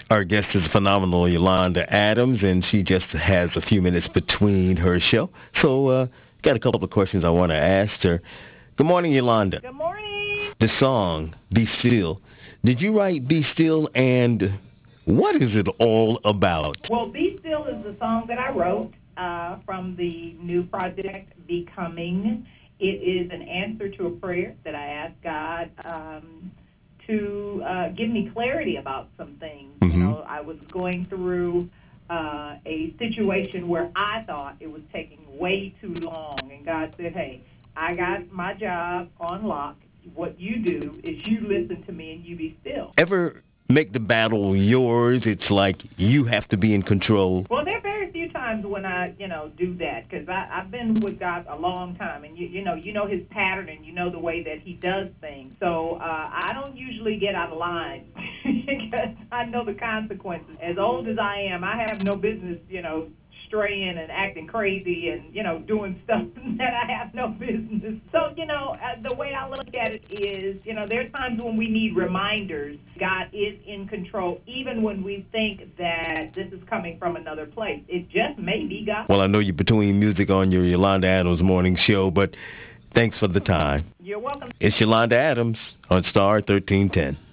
Our guest is phenomenal Yolanda Adams, and she just has a few minutes between her show. So, got a couple of questions I want to ask her. Good morning, Yolanda. Good morning. The song, Be Still. Did you write Be Still, and what is it all about? Well, Be Still is the song that I wrote from the new project, Becoming. It is an answer to a prayer that I asked God to give me clarity about some things. You know, I was going through a situation where I thought it was taking way too long, and God said, hey, I got my job on lock. What you do is you listen to me and you be still. Ever make the battle yours? It's like you have to be in control. Well, there are very few times when I, do that because I've been with God a long time, and you know His pattern, and you know the way that He does things. So I don't usually get out of line because I know the consequences. As old as I am, I have no business, straying and acting crazy and, doing stuff that I have no business. So, the way I look at it is, there are times when we need reminders. God is in control, even when we think that this is coming from another place. It just may be God. Well, I know you're between music on your Yolanda Adams morning show, but thanks for the time. You're welcome. It's Yolanda Adams on Star 1310.